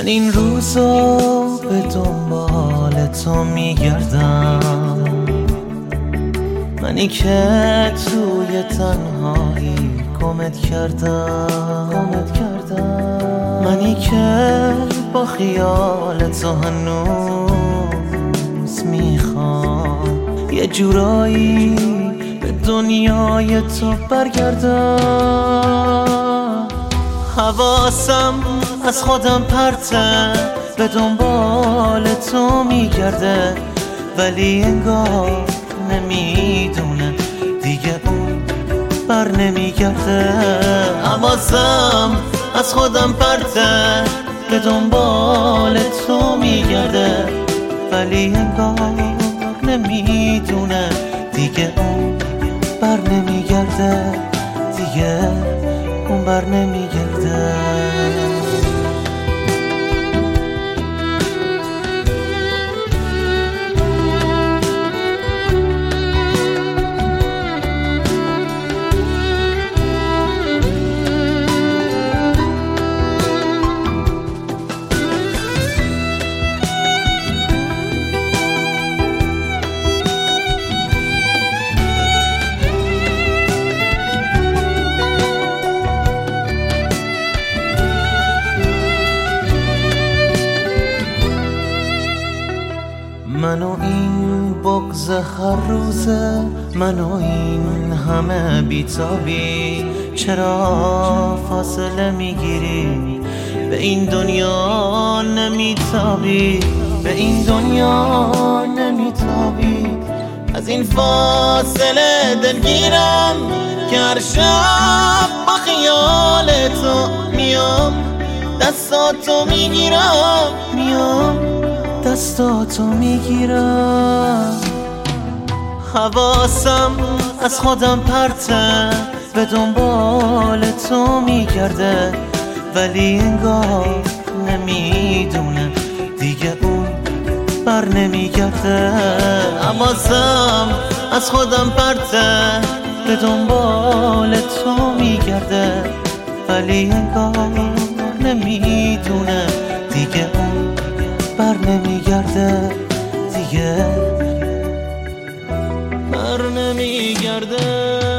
من این روزا به دنبال تو میگردم، منی که توی تنهایی گمت کردم، منی که با خیال تو هنوز میخوام یه جورایی به دنیای تو برگردم. حواسم از خودم پرته به دنبال تو میگرده، ولی انگار نمیدونه دیگه اون بر نمیگرده. حواسم از خودم پرته به دنبال تو میگرده، ولی انگار نمیدونه دیگه اون بر نمیگرده، دیگه اون بر نمیگرده. من و این بغض هر روزه، من و این همه بیتابی، چرا فاصله میگیری؟ به این دنیا نمیتابی، به این دنیا نمیتابی. از این فاصله دلگیرم که هر شب با خیال تو میام، دستاتو میگیرم، میام دستاتو میگیرم. حواسم از خودم پرته به دنبال تو میگرده، ولی انگار نمیدونه دیگه اون بر نمیگرده. حواسم از خودم پرته به دنبال تو میگرده، ولی انگار نمیدونه دیگه اون بر نمیگرده، دیگه بر نمیگرده.